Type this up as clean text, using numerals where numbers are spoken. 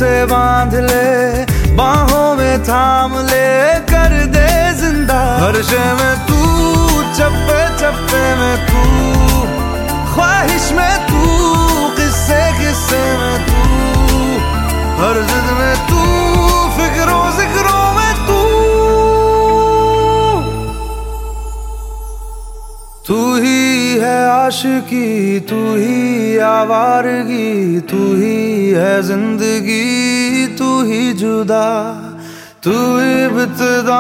से बांध ले, बाहों में थाम ले, कर दे जिंदा। हर शे में तू, चप्पे चप्पे में तू, ख्वाहिश में तू, किस्से किस्से में तू, हर जिद में तू, फिक्रों जिक्रों में तू। तू ही है आशिकी, तू ही आवारगी, तू ही है जिंदगी, तू ही जुदा, तू इब्तिदा।